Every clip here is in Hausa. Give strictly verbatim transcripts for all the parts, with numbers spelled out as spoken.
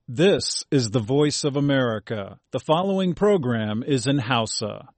This is the voice of America. The following program is in Hausa.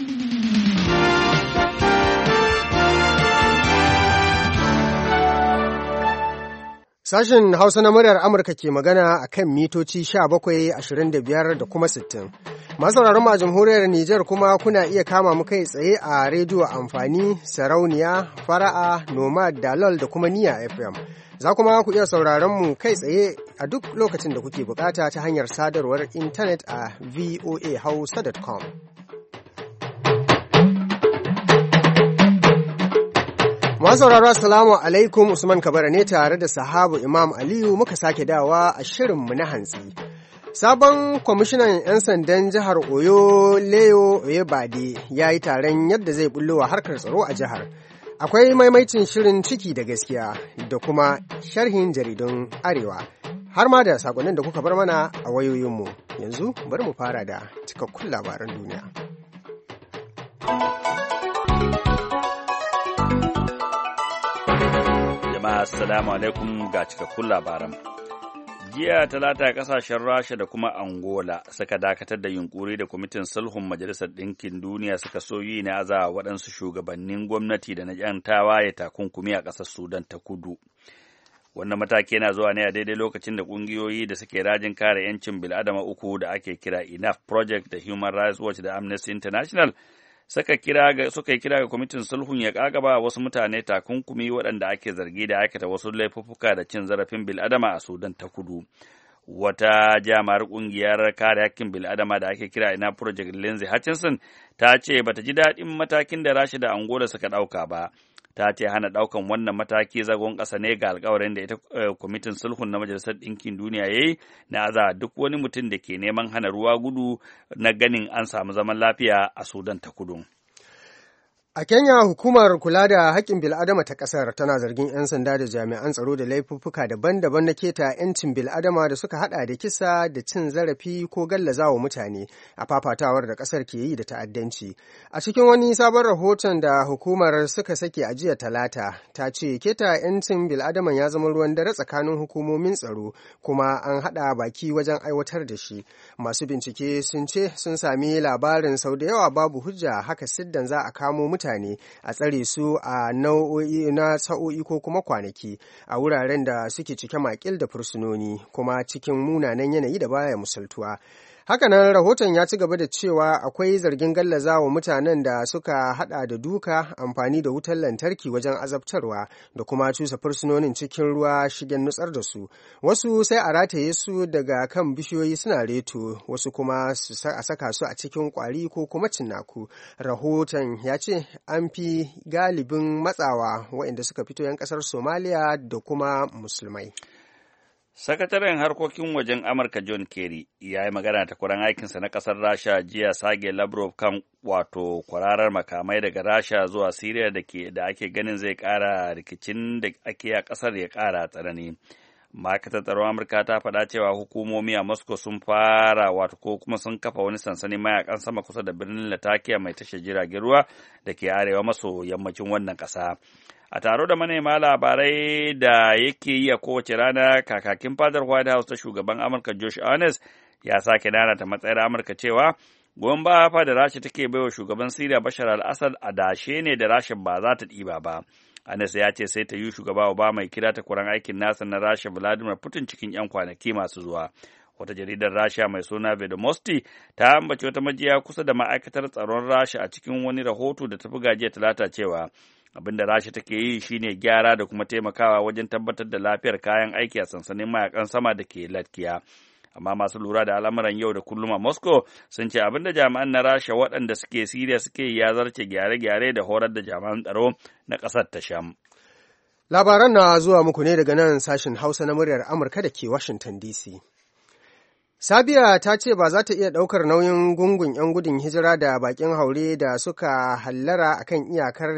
Sashen Hausa na muryar Amurka ke magana a kan mitoci sha bakwai, ashirin da biyar da kuma sittin. Masauraran a jamhuriyar Nijar kuma kuna iya kama mu kai tsaye a rediyo amfani, sarauniya, fara'a, nomad, dalol da kuma niya F M. Za kuma ku iya sauraron mu kai tsaye a duk lokacin da kuke bukata ta hanyar sadarwar intanet a v o a hausa dot com. Masauraro assalamu alaikum, Usman Kabara ne tare da sahabu Imam Aliyu muka sake dawa a shirinmu na hantsi. Sabon kwamishinan 'yan sandan jihar Oyo Leo Oyebade ya yi taron yadda zai bullowa harkar tsaro a jihar. Akwai maimaicin shirin ciki da gaskiya da kuma sharhin jaridun Arewa, har ma da sakonnin da kuka bar mana a wayoyinmu. Yanzu bari mu fara da cikakkun labaran duniya. Jama'a assalamu alaikum ga cikakkun labaran. Jiya talata kasashen Rasha da kuma Angola suka dakatar da yunkuri da kwamitin sulhun Majalisar Ɗinkin Duniya suka so yi na aza waɗansu shugabannin gwamnati da na ƴan tawaye takunkumi a ƙasar Sudan ta Kudu. Wannan mataki yana zuwa ne a daidai lokacin da ƙungiyoyi da suke rajin kare 'yancin bil'adama uku da ake kira Enough Project da Human Rights Watch da Amnesty International suka kira ga suka kira ga kwamitin sulhun ya kagaba wasu mutane takunkumi waɗanda ake zargi da aikata wasu laifuffuka da cin zarafin bil'adama a Sudan ta Kudu. Wata jami'ar ƙungiyar kare hakkin bil'adama da ake kira Ina Project Lindsay Hutchinson ta ce bata ji daɗin matakin da Rasha da Angola suka ɗauka ba. Ta ce hana ɗaukan wannan mataki zagon ƙasa ne ga alkawarin da ita kwamitin sulhun na Majalisar Ɗinkin Duniya ya yi na aza duk wani mutum da ke neman hana ruwa gudu na ganin an samu zaman lafiya a Sudan ta Kudu. A Kenya, hukumar kula da haƙƙin bil'adama ta ƙasar tana zargin 'yan sanda da jami'an tsaro da laifuffuka daban-daban na keta 'yancin bil'adama da suka haɗa da kisa da cin zarafi ko gallazawa mutane a fafatawar da ƙasar ke yi da ta'addanci. A cikin wani sabon rahoton da hukumar suka sake a jiya talata, ta ce keta 'yancin bil'adaman ya zama ruwan dare tsakanin hukumomin tsaro kuma an haɗa baki wajen aiwatar da shi. Masu bincike sun ce sun sami labarin sau da yawa babu hujja haka siddan za a kamo mutane mutane a tsare su a nau'o'i na sa'o'i ko kuma kwanaki a wuraren da suke cike makil da fursunoni kuma cikin munanan yanayi da baya musaltuwa. Hakanan rahoton ya ci gaba da cewa akwai zargin gallazawa mutanen da suka hada da duka, amfani da wutar lantarki wajen azabtarwa da kuma cusa fursunonin cikin ruwa shigen nutsar da su. Wasu sai a rataye su daga kan bishiyoyi suna reto, wasu kuma a saka su a cikin kwari ko kuma cinnaku. Rahoton ya ce an fi galibin matsawa waɗanda suka fito 'yan ƙasar Somaliya da kuma musulmai. Sakataren harkokin wajen Amurka John Kerry ya yi magana ta kuran aikinsa na ƙasar Rasha jiya Sergei Lavrov kan wato kwararar makamai daga Rasha zuwa Siriya da ke da ake ganin zai ƙara rikicin da ake a ƙasar ya ƙara tsanani. Ma'aikatar tsaron Amurka ta faɗa cewa hukumomi a Moscow sun fara wato ko kuma sun kafa wani sansanin mayakan sama kusa da birnin Latakia mai tashar jiragen ruwa da ke arewa maso yammacin wannan ƙasa. A taro da manema labarai da yake yi a kowace rana, kakakin fadar White House ta shugaban Amurka Josh Earnest ya sake nanata matsayar Amurka cewa goyon baya fa da Rasha take baiwa shugaban Siriya Bashar al-Assad a dashe ne da Rasha ba za ta ɗiba ba. Earnest ya ce sai ta yi shugaba Obama ya kira ta kuran aikin nasa na Rasha Vladimir Putin cikin 'yan kwanaki masu zuwa. Wata jaridar Rasha mai suna Vedomosti ta ambaci wata majiya kusa da ma'aikatar tsaron Rasha a cikin wani rahoto da ta buga jiya talata cewa abin da Rasha take yi shine gyara da kuma taimakawa wajen tabbatar da lafiyar kayan aiki a sansanin mayakan sama da ke Latkiya. Amma masu lura da al'amuran yau da kullum a Moscow sun ce abin da jami'an na Rasha waɗanda suke Siriya suke ya zarce gyare-gyare da horar da jami'an tsaro na ƙasar ta Sham. Labaran na zuwa muku ne daga nan sashen Hausa na muryar Amurka da ke Washington D C. Sabiya ta ce ba za ta iya ɗaukar nauyin gungun 'yan gudun hijira da bakin haure da suka hallara a kan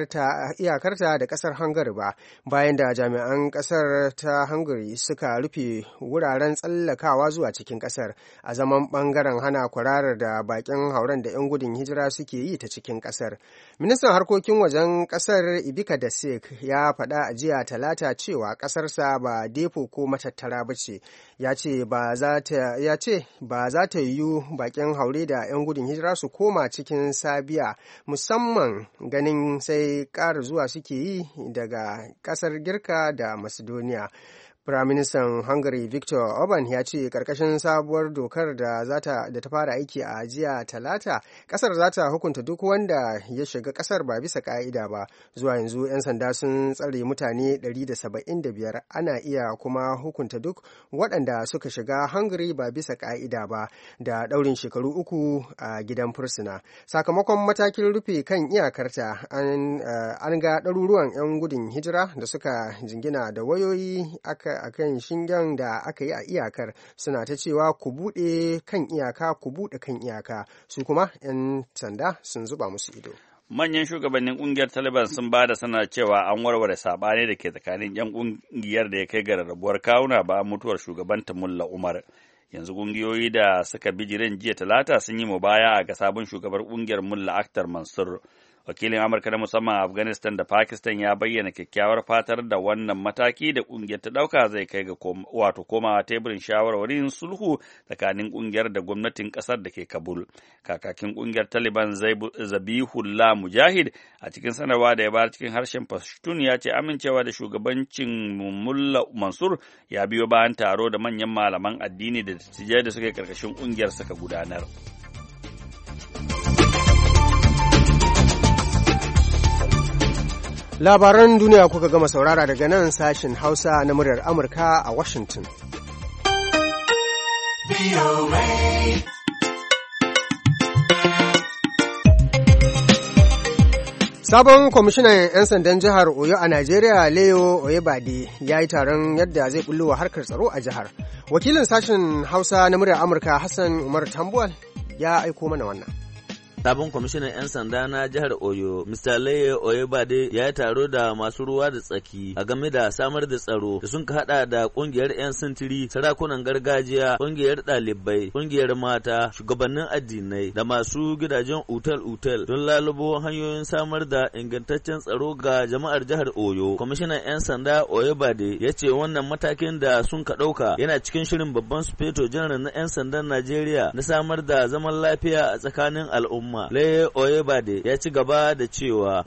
iyakarta da ƙasar Hungary ba, bayan da jami'an ƙasar ta Hungary suka rufe wuraren tsallakawa zuwa cikin ƙasar a zaman ɓangaren hana kwararar da bakin hauren da 'yan gudun hijira suke yi ta cikin ƙasar. Ministan harkokin wajen ƙasar Ibika Dasik ya faɗa a jiya Talata cewa ƙasarsa ba depo ko matattara ba ce, ya ce ba za ta ya ce ba za ta yiwu bakin haure da 'yan gudun hijira su koma cikin Sabiya, musamman ganin sai ƙara zuwa suke yi daga ƙasar Girka da Macedonia. Firaministan Hungary Viktor Orban ya ce ƙarƙashin sabuwar dokar da ta fara aiki a jiya Talata, ƙasar za ta hukunta duk wanda ya shiga ƙasar ba bisa ƙa'ida ba. Zuwa yanzu 'yan sanda sun tsare mutane ɗari da saba'in da biyar, ana iya kuma hukunta duk waɗanda suka shiga Hungary ba bisa ƙa'ida ba da ɗaurin shekaru uku a gidan fursuna. Sakamakon matakin rufe kan iyakarta, an ga ɗaruruwan 'yan gudun hijira da suka jingina da wayoyi aka a kan shingen da aka yi a iyakar suna ta cewa ku buɗe kan iyaka ku buɗe kan iyaka, su kuma 'yan sanda sun zuba musu ido. Manyan shugabannin ƙungiyar Taliban sun ba da sanar cewa an warware saɓani da ke tsakanin 'yan ƙungiyar da ya kai ga rarrabuwar kawuna ba mutuwar shugabanta Mullah Umar. Yanzu ƙungiyoyi da suka bijirin jiya Talata sun yi mubaya ga sabon shugabar ƙungiyar Mullah Akhtar Mansur. Wakilin Amurka na musamman a Afghanistan da Pakistan ya bayyana kyakkyawar fatar da wannan mataki da ƙungiyar ta ɗauka zai kai ga wato komawa teburin shawarwarin sulhu tsakanin ƙungiyar da gwamnatin ƙasar da ke Kabul. Kakakin ƙungiyar Taliban Zabihullah Mujahid a cikin sanarwa da ya bayar cikin harshen Pashtun ya ce amincewa da shugabancin Mullah Mansur ya biyo bayan taro da manyan malaman addini da dattijai da suke karkashin ƙungiyar suka gudanar. Labaran duniya kuka gama saurara daga nan sashen Hausa na muryar Amurka a Washington. Sabon kwamishinan 'yan sandan jihar Oyo a Najeriya, Leo Oyebade, ya yi taron yadda zai bullo wa harkar tsaro a jihar. Wakilin sashen Hausa na muryar Amurka, Hassan Umar Tambuwal, ya aiko mana wannan. Sabon kwamishinan 'yan sanda na jihar Oyo, mister Leye Oyebade, ya yi taro da masu ruwa da tsaki a game da samar da tsaro da sun ka hada da kungiyar 'yan sintiri, sarakunan gargajiya, kungiyar ɗalibai, kungiyar mata, shugabannin addinai da masu gidajen utal-utal don lalubo hanyoyin samar da ingantaccen tsaro ga jama'ar jihar Oyo. Kwamishinan 'yan sanda Oyebade ya ce wannan matakin da sun ka ɗauka yana cikin shirin babban sufeto janar na 'yan sandan Najeriya na samar da zaman lafiya a tsakanin al'umma. Leye Oyebade ya ci gaba da cewa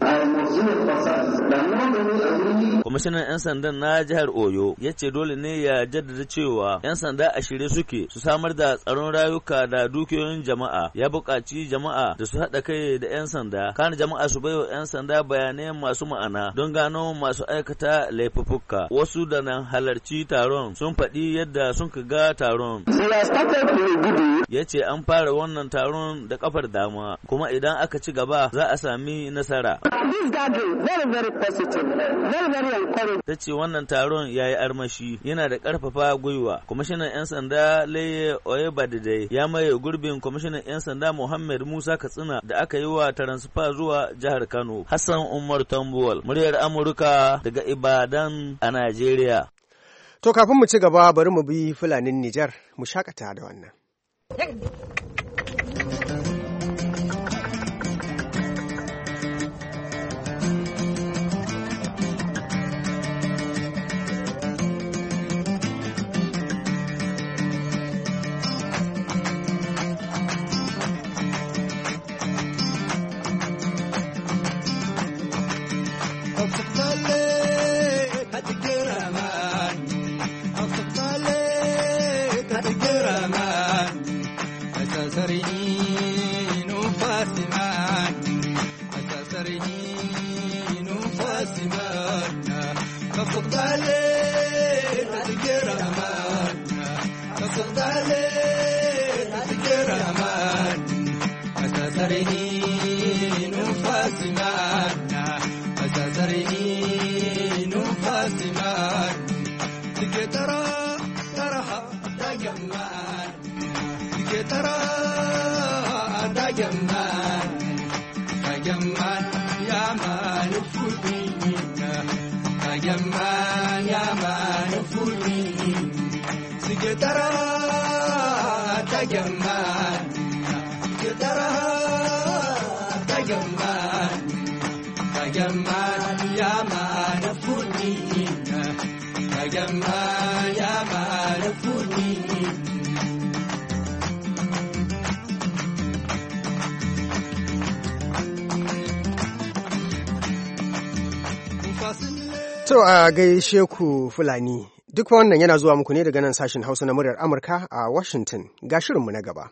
kwamishinan 'yan sandan na jihar Oyo ya ce dole ne ya jaddada cewa 'yan sanda a shirye suke su samar da tsaron rayuka da dukiyoyin jama'a. Ya buƙaci jama'a da su haɗa kai da 'yan sanda, kana jama'a su baiwa 'yan sanda bayanai masu ma'ana don gano masu aikata laifuffuka. Wasu da nan halarci taron sun faɗi yadda sun ga taron. Ya ce an fara wannan taron da kafar dama, kuma idan aka ci gaba za a sami nasara. Ta ce wannan taron ya yi armashi, yana da ƙarfafa gwiwa. Kwamishinan 'yan sanda Leye Oyebade ya maye gurbin kwamishinan 'yan sanda Muhammad Musa Katsina da aka yi wa taransifa zuwa jihar Kano. Hassan Umar Tambuwal, muryar Amurka daga Ibadan a Najeriya. To kafin mu ci gaba bari mu bi Fulanin Nijar mu shakata da wannan. tara da jamman da jamman ya mani fudi da jamman ya mani fudi sige tara da jamman sige tara da jamman da jamman ya mani fudi da jamman ya mani fudi. To a gaishe ku Fulani, duk wannan yana zuwa muku ne daga nan sashen Hausa na muryar Amurka a Washington. Ga shirinmu na gaba.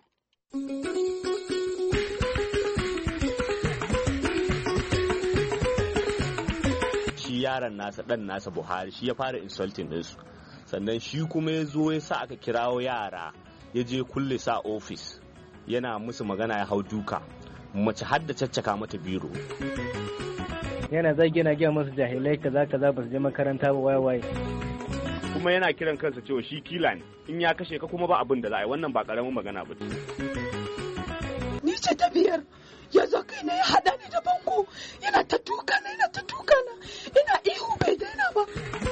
Shi yaron nasa ɗan nasa Buhari shi ya fara insulting ɗinsu, sannan shi kuma ya zo ya sa aka kirawo yara ya je kulle sa ofis yana musu magana ya hau duka, mace har da caccaka mata biro. Yana zagi yana gaya masu jahilai kaza kaza ba su je makaranta ba waye waye. Kuma yana kiran kansa cewa shi kila ne, in ya kashe ka kuma ba abin da za a yi, wannan ba karamin magana ba ce. Ni ce ta biyar ya zo kai ne ya haɗa ni da bango yana ta tuka na yana ta tuka na ina ihu bai daina ba.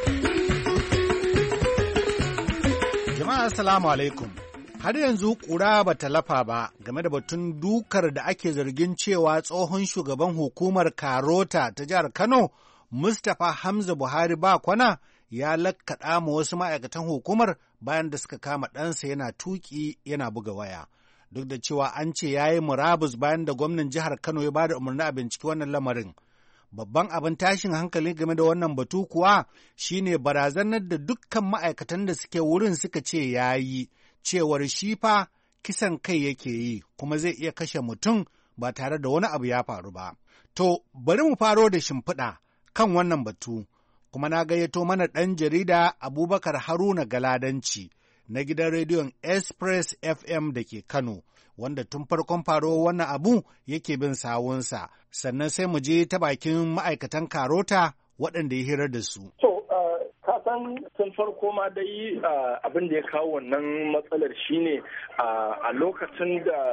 Jama'a assalamu alaikum. Har yanzu ƙura ba ta lafa ba game da batun dukar da ake zargin cewa tsohon shugaban hukumar Karota ta jihar Kano, Mustapha Hamza Buhari ba kwana ya lakkaɗa ma wasu ma'aikatan hukumar bayan da suka kama ɗansa yana tuƙi yana buga waya. Duk da cewa an ce ya yi murabus bayan da gwamnan jihar Kano ya ba da umarni a binciki wannan lamarin. Babban abin tashin hankali game da wannan batu kuwa shine barazanar da dukkan ma'aikatan da suke wurin suka ce ya yi. Cewar shi fa kisan kai yake yi kuma zai iya kashe mutum ba tare da wani abu ya faru ba. To, bari mu faro da shimfiɗa kan wannan batu, kuma na gayyato mana ɗan jarida Abubakar Haruna Galadanci na gidan rediyon Express F M da ke Kano, wanda tun farkon faro wannan abu yake bin sawunsa, sannan sai mu je ta bakin ma'aikatan Karota waɗanda ya hirar da su. Kasan tun farko ma dai abin da ya kawo wannan matsalar shine a lokacin da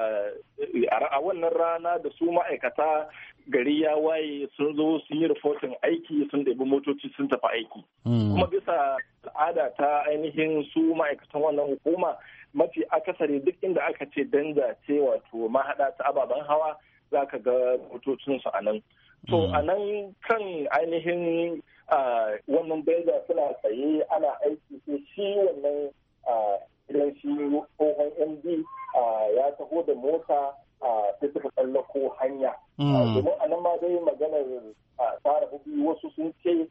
a wannan rana da su ma'aikata gari ya waye sun zo sun yi rifotin aiki sun ɗabi motoci sun tafi aiki. Kuma bisa al'ada ta ainihin su ma'aikatan wannan hukuma mafi akasari duk inda aka ce danja ce wato mahaɗa ta ababen hawa za ka ga motocinsu a nan. To a nan kan ainihin wannan beza suna tsaye ana aiki sai shi wannan idan shi tsohon M D ya taho da mota sai suka tsallako hanya. Domin a nan ma dai maganar tsara hudu wasu sun ce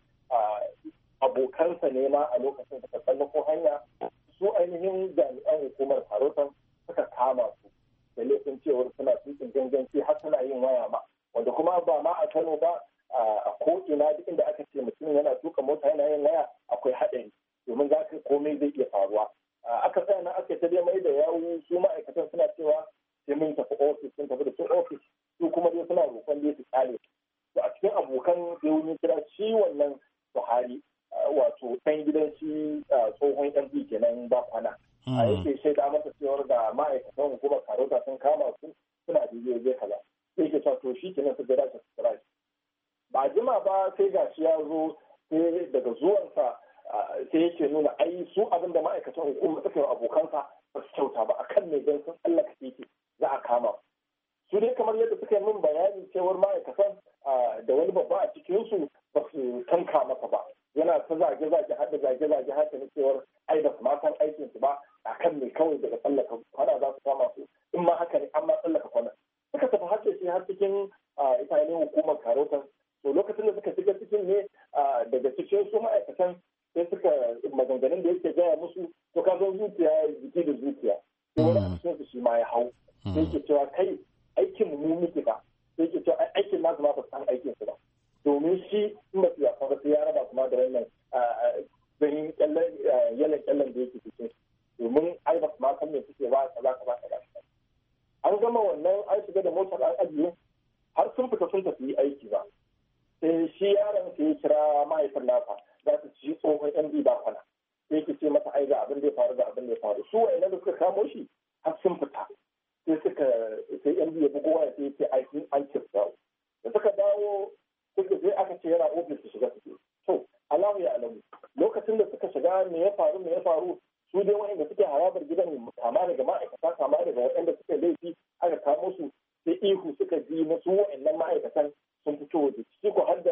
abokansa ne ma a lokacin suka tsallako hanya su ainihin jami'an hukumar Karotan suka kama su da laifin cewar suna tukin ganganci har suna yin waya ma. Wanda kuma ba ma a Kano ba a ko'ina duk inda aka ce mutum yana tuka mota yana yin waya akwai haɗari domin za ka komai zai iya faruwa. Aka tsaya na aka ta mai da yawu su ma'aikatan suna cewa sai mun tafi ofis sun tafi da su ofis su kuma dai suna roƙon dai su tsare. To a cikin abokan sai wani kira shi wannan Buhari wato ɗan gidan shi tsohon M D kenan ba kwana. A yake shaida masa cewar da ma'aikatan hukumar Karota sun kama su suna da zai kaza. Sai ke to shi kenan su jira su kira shi. Ba jima ba sai ga shi ya zo sai daga zuwansa sai yake nuna ai su abin da ma'aikatan hukumar suka yi abokansa ba su kyauta ba akan ne don sun tsallaka titi za a kama su dai kamar yadda suka yi min bayani cewar ma'aikatan da wani babba a cikinsu ba su tanka masa ba yana ta zage-zage har da zage-zage haka ne cewar ai ba su ma san aikin su ba akan ne kawai daga tsallaka kwana za su kama su in ma haka ne an ma tsallaka kwana suka tafi har shi har cikin ita ne hukumar Karotan to lokacin da suka shiga cikin ne daga cikin su ma'aikatan sai suka maganganun da yake gaya musu to ka zo zuciya jiki da zuciya sai wani a cikin su shi ma ya hau sai ke cewa kai aikin mu muke ba sai ke cewa aikin nasu ma ba su san aikin su ba domin shi in ba su yafa ba sai ya raba kuma da wannan ganin yalan kyallan da yake cikin domin ai ba su ma san me suke ba kaza kaza kaza an gama wannan an shiga da motar an ajiye har sun fita sun tafi aiki ba sai shi yaron sai ya kira mahaifin nasa za su ci tsohon yan bi ba kwana sai ke ce masa ai ga abin da ya faru da abin da ya faru su wa'annan da suka kamo shi har sun fita yan biyu ya bugo waya sai ya ce ai sun an kirta da suka dawo suka sai aka ce yana ofis su shiga suke to alamu ya alamu lokacin da suka shiga me ya faru me ya faru su dai wanda suke harabar gidan kama daga ma'aikata kama daga waɗanda suka laifi aka kamo su sai ihu suka ji na su wa'annan ma'aikatan sun fito waje ciki ko har da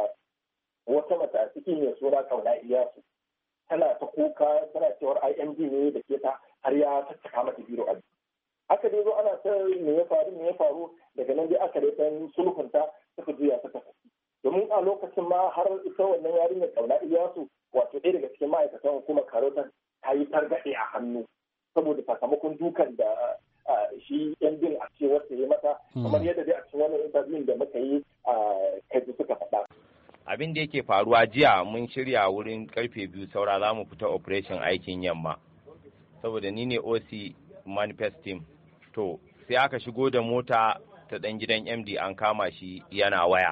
wata mata a ciki mai suna Kauna Iyasu tana ta kuka tana cewar I M D ne da ke ta har ya tattaka mata biro a aka dai zo ana ta me ya faru me ya faru daga nan dai aka dai san sulhunta suka juya suka tafi domin a lokacin ma har ita wannan yarinyar Kauna Iyasu wato ɗaya daga cikin ma'aikatan hukumar Karota ta yi targaɗe a hannu saboda sakamakon dukan da shi yan bin a ce wata ya mata kamar yadda dai a cikin wani interview da muka yi a kai suka faɗa. Abin da yake faruwa jiya mun shirya wurin karfe biyu saura za mu fita operation aikin yamma saboda ni ne O C manifest team to sai aka shigo da mota ta ɗan gidan M D an kama shi yana waya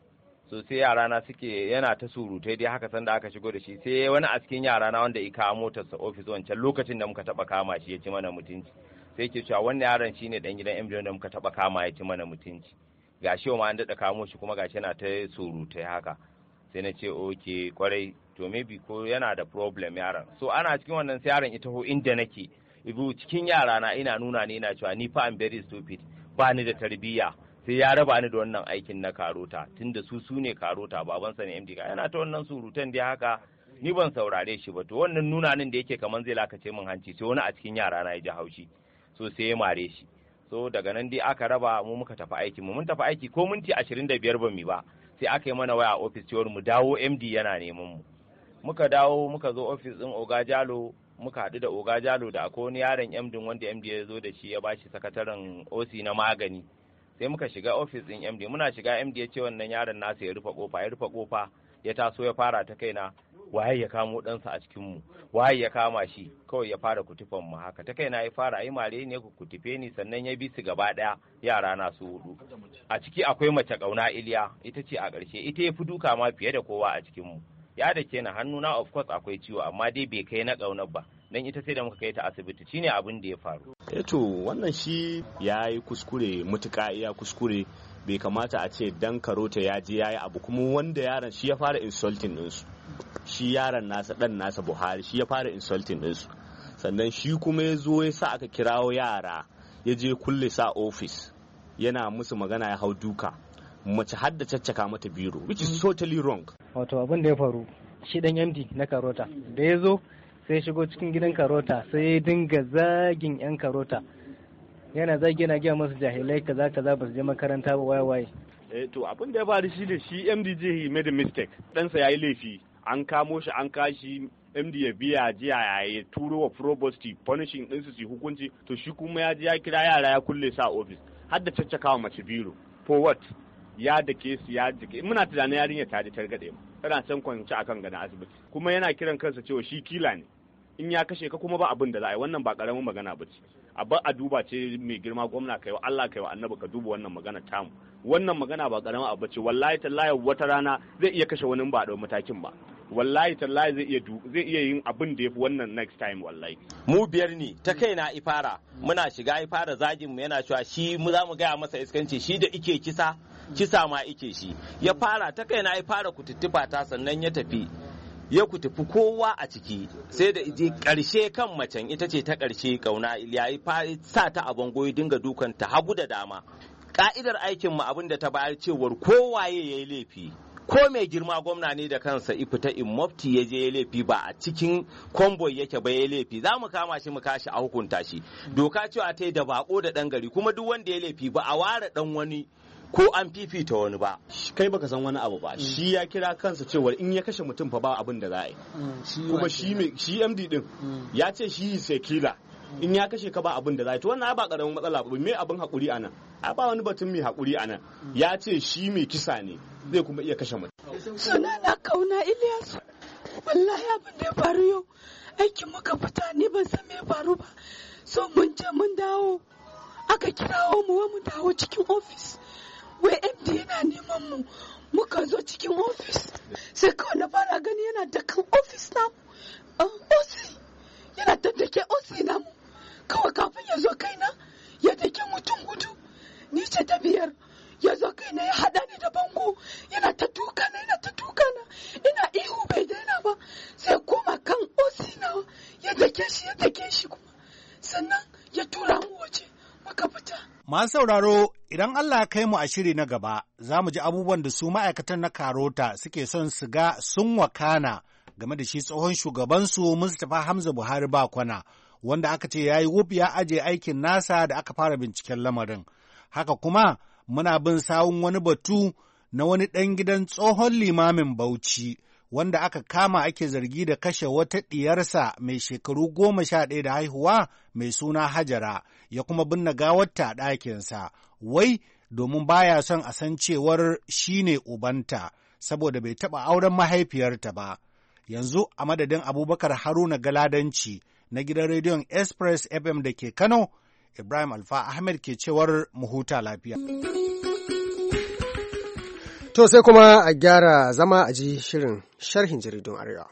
so sai yara na suke yana ta surutai dai haka sanda aka shigo da shi sai wani a cikin yara na wanda ika motarsa office wancan lokacin da muka taba kama shi ya ci mana mutunci sai ke cewa wannan yaron shine dan gidan M D wanda muka taba kama ya ci mana mutunci gashi ma an dada kamo shi kuma gashi yana ta surutai haka sai na ce okay kwarai to maybe ko yana da problem yaron so ana cikin wannan sai yaron ita ho inda nake ibu cikin yara na ina nuna ne ina cewa ni fa am very stupid ba ni da tarbiyya sai ya raba ni da wannan aikin na Karota tunda su su ne Karota babansa ne M D ka yana ta wannan surutan dai haka ni ban saurare shi ba to wannan nunanin da yake kaman zai lakace min hanci sai wani a cikin yara na ya ji haushi so sai ya mare shi so daga nan dai aka raba mu muka tafi aiki mu mun tafi aiki ko minti ashirin da biyar ba mu ba sai aka yi mana waya a office cewar mu dawo M D yana neman mu muka dawo muka zo office din Oga Jalo muka haɗu da Oga Jalo da akwai wani yaron M D wanda M D ya zo da shi ya bashi sakataren O C na magani sai muka shiga office din M D muna shiga M D ya ce wannan yaron nasa ya rufe kofa ya rufe kofa ya taso ya fara ta kaina waye ya kamo ɗansa a cikin mu waye ya kama shi kawai ya fara kutufan mu haka ta kaina ya fara ai mare ne ku kutufe ni sannan ya bi su gaba daya yara na su hudu a ciki akwai mace Kauna Iliya ita ce a ƙarshe ita ya fi duka ma fiye da kowa a cikin mu ya da ke na hannuna of course akwai ciwo amma dai bai kai na Kaunar ba dan ita sai da muka kai ta asibiti shine abin da ya faru eh to wannan shi yayi kuskure mutuka iya kuskure bai kamata a ce dan Karota ya je yayi abu kuma wanda yaron shi ya fara insulting din su shi yaron nasa dan nasa Buhari shi ya fara insulting din su sannan shi kuma ya zo ya sa aka kirawo yara ya je kulle sa office yana musu magana ya hau duka mace har da caccaka mata biro which is totally wrong wato abin da ya faru shi dan M D na Karota da ya zo sai shigo cikin gidan Karota sai ya dinga zagin yan Karota yana zagi yana gaya masu jahilai kaza kaza ba su je makaranta ba waye waye eh to abin da ya faru shi da shi M D J he made a mistake ɗansa yayi laifi an kamo shi an kashi M D ya biya jiya ya turo wa provost punishing ɗinsu su hukunci to shi kuma ya je ya kira yara ya kulle sa office har da caccakawa mace biro for what ya dake su ya dake muna tunanin yarinya ta je targade mu tana can kwanci akan gadon asibiti kuma yana kiran kansa cewa shi kila ne in ya kashe ka kuma ba abin da za a yi wannan ba karamin magana ba ce abin a duba ce mai girma gwamna kai wa Allah kai wa annabi ka duba wannan magana tamu wannan magana ba karamin abu ce wallahi tallahi wata rana zai iya kashe wani ba da matakin ba wallahi tallahi zai iya zai iya yin abin da yafi wannan next time wallahi mu biyar ne ta kaina ifara muna shiga ifara zagin mu yana cewa shi mu za mu gaya masa iskanci shi da ike kisa kisa ma ike shi ya fara ta kaina ifara kututtufa ta sannan ya tafi ya kutufi kowa a ciki sai da ije karshe kan macen ita ce ta karshe Kauna Iliya ya sa ta a bango ya dinga dukan ta hagu da dama ka'idar aikin mu abin da ta bayar cewar kowaye yayi laifi ko mai girma gwamna ne da kansa ifita in mufti ya je ya laifi ba a cikin convoy yake ba ya laifi za mu kama shi mu kashi a hukunta shi doka cewa ta yi da bako da dan gari kuma duk wanda ya laifi ba a ware dan wani ko an fifita wani ba kai baka san wani abu ba shi ya kira kansa cewa in ya kashe mutum fa ba abin da za a yi kuma shi shi M D din ya ce shi sai kila in ya kashe ka ba abin da za a yi to wannan ba karamin matsala ba me abin hakuri anan a ba wani batun mai hakuri anan ya ce shi mai kisa ne zai kuma iya kashe mutum suna na Kauna Ilyasu wallahi abin da ya faru yau aikin muka fita ni ban san me ya faru ba so mun je mun dawo aka kirawo mu wa mu dawo cikin office wai M D yana neman mu muka zo cikin ofis sai kawai na fara gani yana da kan ofis namu O C yana da dake O C namu kawai kafin ya zo kaina ya dake mutum gudu ya tura mu waje muka fita. Masu sauraro, idan Allah ya kai mu a shiri na gaba, za mu ji abubuwan da su ma'aikatan na Karota suke son su ga sun wakana game da shi tsohon shugabansu Mustapha Hamza Buhari Bakwana, wanda aka ce ya yi wuf ya aje aikin nasa da aka fara binciken lamarin. Haka kuma muna bin sawun wani batu na wani ɗan gidan tsohon limamin Bauchi, wanda aka kama ake zargi da kashe wata ɗiyarsa mai shekaru goma sha ɗaya da haihuwa mai suna Hajara, ya kuma binne gawarta a ɗakinsa, wai domin baya son a san cewar shi ne ubanta, saboda bai taɓa auren mahaifiyarta ba. Yanzu a madadin Abubakar Haruna Galadanci na gidan rediyon Express F M da ke Kano, Ibrahim Alfa Ahmed ke cewar mu huta lafiya. To sai kuma a gyara zama a ji shirin sharhin jaridun Arewa.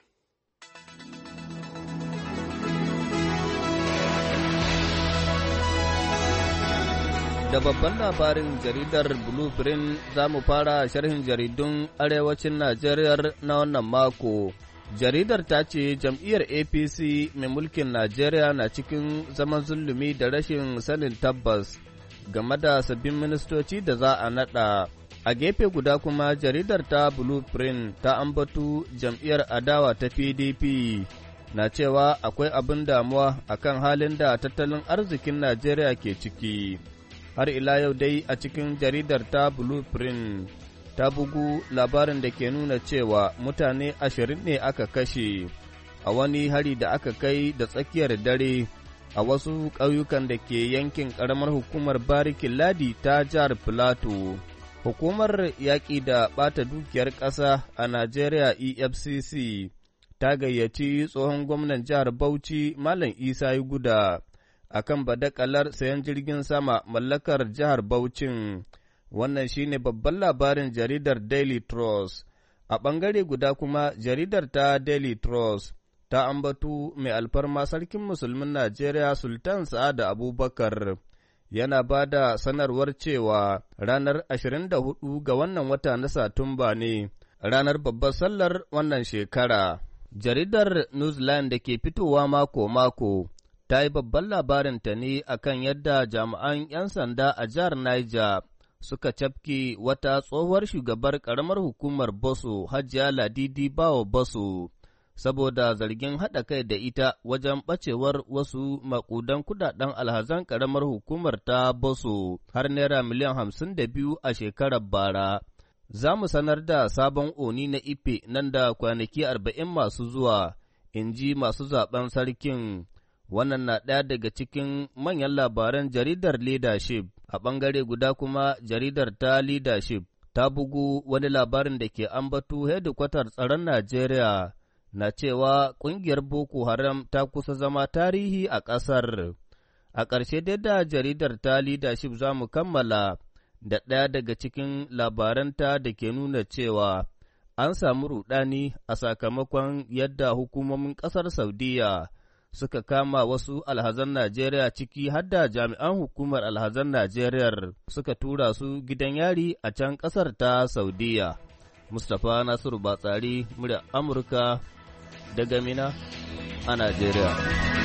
Da babban labarin jaridar Blueprint za mu fara sharhin jaridun Arewacin Najeriya na wannan mako. Jaridar ta ce jam'iyyar A P C mai mulkin Najeriya na cikin zaman zulumi da rashin sanin tabbas game da sabbin ministoci da za a naɗa. A gefe guda kuma jaridar ta Blueprint ta ambatu jam'iyyar adawa ta P D P na cewa akwai abin damuwa akan halin da tattalin arzikin Najeriya ke ciki. Har ila yau dai a cikin jaridar ta Blueprint ta bugu labarin da ke nuna cewa mutane ashirin ne aka kashe a wani hari da aka kai da tsakiyar dare a wasu ƙauyukan da ke yankin ƙaramar hukumar Barikin Ladi ta jihar Filato. Hukumar yaƙi da ɓata dukiyar ƙasa a Najeriya E F C C ta gayyaci tsohon gwamnan jihar Bauchi Malam Isa Guda a kan badakalar sayan jirgin sama mallakar jihar Bauchin. Wannan shine babban labarin jaridar Daily Trust. A ɓangare guda kuma jaridar ta Daily Trust ta ambatu mai alfarma sarkin musulmin Najeriya Sultan Sa'adu Abubakar yana ba da sanarwar cewa ranar ashirin da hudu ga wannan wata na Satumba ne, ranar babbar sallar wannan shekara. Jaridar Newsline da ke fitowa mako-mako ta yi babban labarinta ne akan yadda jami'an ‘yan sanda a jihar Niger suka cafke wata tsohuwar shugabar ƙaramar hukumar Boso Hajiya Ladidi Bawo Boso saboda zargin haɗa kai da ita wajen ɓacewar wasu maƙudan kudaden alhazan ƙaramar hukumar ta Boso har naira miliyan hamsin da biyu a shekarar bara. Za mu sanar da sabon oni na Ife nan da kwanaki arba'in masu zuwa, in ji masu zaben sarkin. Wannan na ɗaya daga cikin manyan labaran jaridar Leadership. A ɓangare guda kuma jaridar ta Leadership ta bugu wani labarin da ke ambatu hedikwatar tsaron Najeriya na cewa ƙungiyar Boko Haram ta kusa zama tarihi a ƙasar. A ƙarshe dai da jaridar ta Leadership za mu kammala da ɗaya daga cikin labaranta da ke nuna cewa an samu ruɗani a sakamakon yadda hukumomin ƙasar Saudiya suka kama wasu alhazan Najeriya ciki har da jami'an hukumar alhazan Najeriya suka tura su gidan yari a can ƙasar ta Saudiya. Mustapha Nasiru Batsari, murya Amurka daga Mina a Najeriya.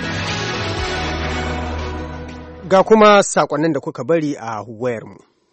Ga kuma saƙonnin da kuka bari a wayarmu.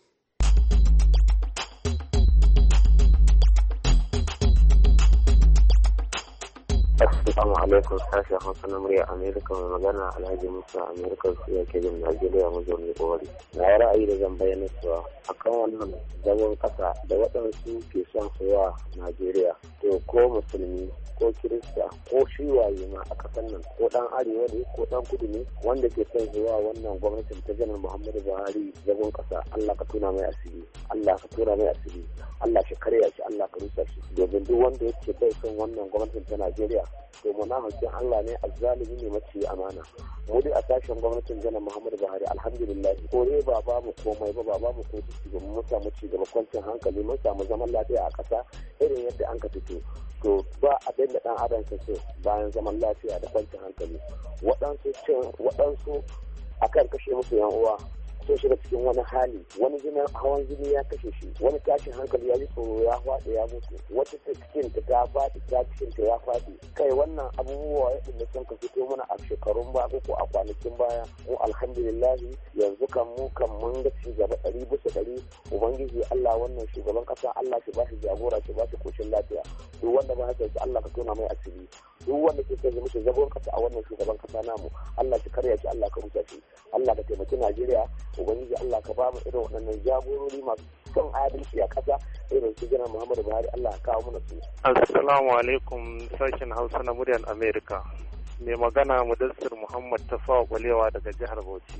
Assalamu alaikum sashen Hausa na murya Amerika, mai magana Alhaji Musa Amerika su yake jin Najeriya mazauni kowari. Na yi ra'ayi da zan bayyana cewa akan wannan zagon kasa da waɗansu ke son su wa Najeriya, to ko musulmi ko kirista ko shiwaye ma a kasan nan, ko dan arewa ne ko dan kudu ne wanda ke son zuwa wannan gwamnatin ta janar Muhammadu Buhari zagon kasa, Allah ka tuna mai asiri, Allah ka tura mai asiri, Allah shi karya shi, Allah ka rusa shi, domin duk wanda yake bai son wannan gwamnatin ta Najeriya to munafikin Allah ne, azzalimi ne, mace amana. Mu dai a sashen gwamnatin janar Muhammadu Buhari alhamdulillah ko dai ba babu komai ba ba babu ko ciki ba, mun samu ci gaba, kwancin hankali, mun samu zaman lafiya a ƙasa irin yadda an ka fito. To ba abin da ɗan adam ka so bayan zaman lafiya da kwancin hankali. Waɗansu cin waɗansu akan kashe musu yan uwa sun shiga cikin wani hali, wani jinin hawan jini ya kashe shi, wani tashin hankali ya ji tsoro ya faɗi ya mutu, wata ta cikin ta ta faɗi ta cikin ta ya faɗi. Kai wannan abubuwa waɗanda sun ka fito mana a shekarun ba ko a kwanakin baya, mu alhamdulillahi yanzu kan mu kan mun ga ci gaba ɗari bisa ɗari. Ubangiji Allah wannan shugaban ƙasa Allah shi ba shi jagora shi ba shi koshin lafiya. Duk wanda ba haka Allah ka tona mai asiri. Duk wanda ke kai mishi zagon ƙasa a wannan shugaban ƙasa namu Allah shi karya shi Allah ka rusa shi. Allah ka taimaki Najeriya. Ubangiji Allah ka ba mu irin waɗannan jagorori masu son adalci a ƙasa irin su Janar Muhammadu Buhari. Allah ka kawo mana su. Assalamu alaikum sashen Hausa na muryar Amerika. Mai magana Mudassir Muhammad Tafawa Balewa daga jihar Bauchi.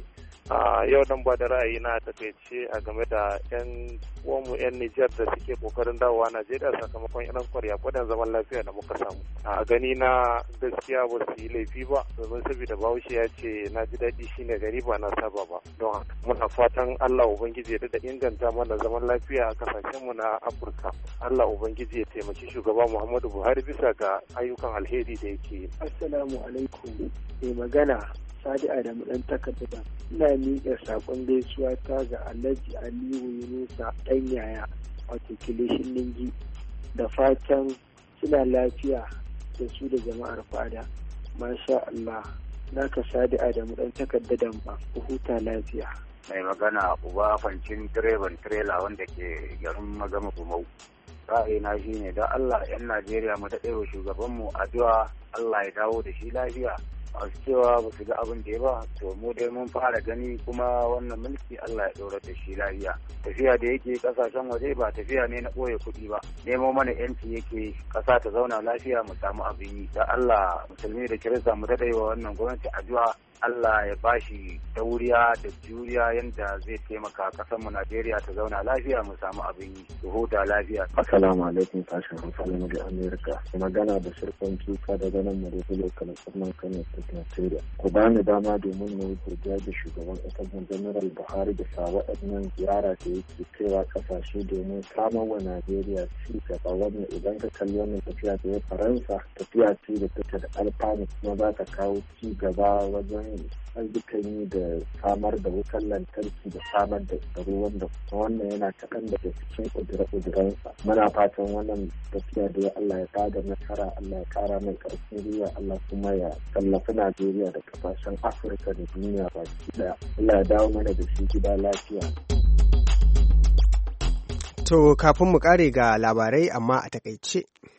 A yau dan ba da ra'ayi na takaice a game da yan uwanmu yan Nijar da suke kokarin dawowa Najeriya sakamakon yan kwarya kwadan zaman lafiya da muka samu. A gani na gaskiya ba su yi laifi ba domin saboda Bahaushe ya ce na ji daɗi shine gari ba na saba ba. Don haka muna fatan Allah Ubangiji ya daɗa inganta mana zaman lafiya a kasashenmu na Afirka. Allah Ubangiji ya taimaki shugaba Muhammadu Buhari bisa ga ayyukan alheri da yake yi. Assalamu alaikum. Mai magana Sadi Adamu ɗan takarda ina miƙa saƙon gaisuwa ta ga Alhaji Aliyu Yunusa ɗan yaya wato kilishin Ningi da fatan suna lafiya da su da jama'ar fada. Masha Allah, naka Sadi Adamu ɗan takarda ba ku huta lafiya. Mai magana uba fancin direban tirela wanda ke garin Magama Gumau. Ra'ayina shi ne don Allah 'yan Najeriya mu daɗe wa shugabanmu addu'a Allah ya dawo da shi lafiya. Masu cewa ba su ga abin da ya ba to mu dai mun fara gani kuma wannan mulki Allah ya ɗora da shi lafiya. Tafiya da yake kasashen waje ba tafiya ne na ɓoye kuɗi ba, nemo mana yanci yake ƙasa ta zauna lafiya mu samu abin yi. Da Allah musulmi da kirista mu daɗe wa wannan gwamnati addu'a Allah ya bashi dauriya da juriya yanda zai taimaka ƙasar mu Najeriya ta zauna lafiya mu samu abin yi su huta lafiya. Assalamu alaikum sashen Hausa na da Amerika. Magana da shirkon tuka daga nan mu da zuwa kanan tsarnan Kano ta Najeriya. Ku ba ni dama domin mu yi godiya da shugaban ƙasar General Buhari da sa waɗannan ziyara da yake kaiwa ƙasashe domin samar wa Najeriya ci gaba. Wannan idan ka kalli wannan tafiya da ya Faransa tafiya ce da take da alfanu kuma za ta kawo ci gaba wajen ayyukan yi da samar da wutar lantarki da samar da tsaro wanda wannan yana kaɗan daga cikin ƙudure-ƙudurensa. Muna fatan wannan tafiya da ya Allah ya bada nasara, Allah ya ƙara mai ƙarfin gwiwa, Allah kuma ya tallafi Najeriya da ƙasashen Afirka da duniya baki ɗaya. Allah ya dawo mana da shi gida lafiya. To kafin mu ƙare ga labarai amma a takaice.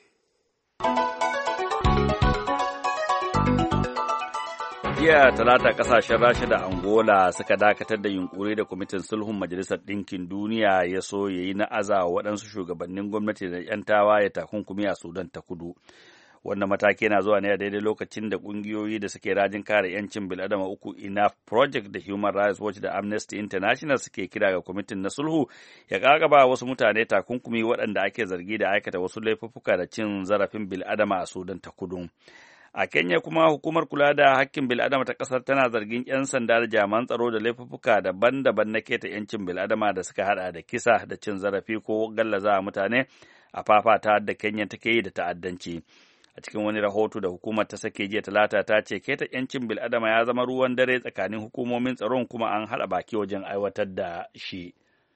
jiya talata kasashen rasha da angola suka dakatar da yunkuri da kwamitin sulhun majalisar ɗinkin duniya ya so ya yi na'aza wa waɗansu shugabannin gwamnati da 'yan tawaye takunkumi a sudan ta kudu. Wannan mataki yana zuwa ne a daidai lokacin da ƙungiyoyi da suke rajin kare 'yancin bil'adama uku Enough Project da Human Rights Watch da Amnesty International suke kira ga kwamitin na sulhu ya ƙaƙaba wasu mutane takunkumi waɗanda ake zargi da aikata wasu laifuffuka da cin zarafin bil'adama a sudan ta kudu. A Kenya kuma hukumar kula da hakkin bil'adama ta ƙasar tana zargin 'yan sanda da jami'an tsaro da laifuffuka daban-daban na keta 'yancin bil'adama da suka hada da kisa da cin zarafi ko gallaza mutane a fafata da Kenya take yi da ta'addanci. A cikin wani rahoto da hukumar ta sake jiya talata ta ce keta 'yancin bil'adama ya zama ruwan dare tsakanin hukumomin tsaron kuma an haɗa baki wajen aiwatar da shi.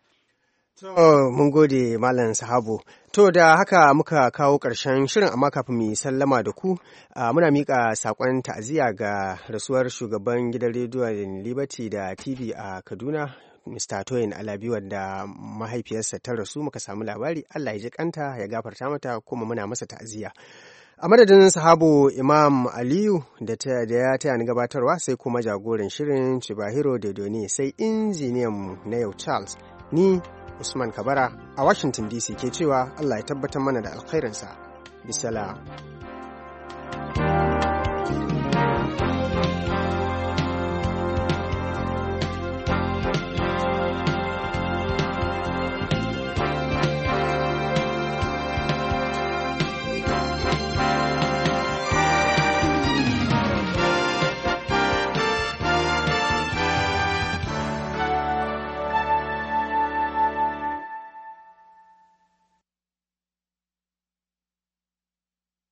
Oh, mun gode Malam Sahabu. To da haka muka kawo ƙarshen shirin amma kafin mu sallama da ku uh, muna miƙa saƙon ta'aziyya ga rasuwar shugaban gidan rediyon Liberty da T V a Kaduna, Mister Toyin Alabi wanda mahaifiyarsa ta rasu muka samu labari. Allah ya ji kanta ya gafarta mata kuma muna masa ta'aziyya. A madadin Sahabu Imam Aliyu da ya taya ni gabatarwa sai kuma jagoran shirin Chibahiro Dedone sai injiniyan na yau Charles. Ni Usman Kabara a Washington D C ke cewa Allah ya tabbatar mana da alkhairinsa. Bisalam.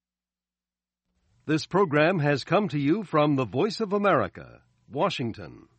This program has come to you from the Voice of America, Washington.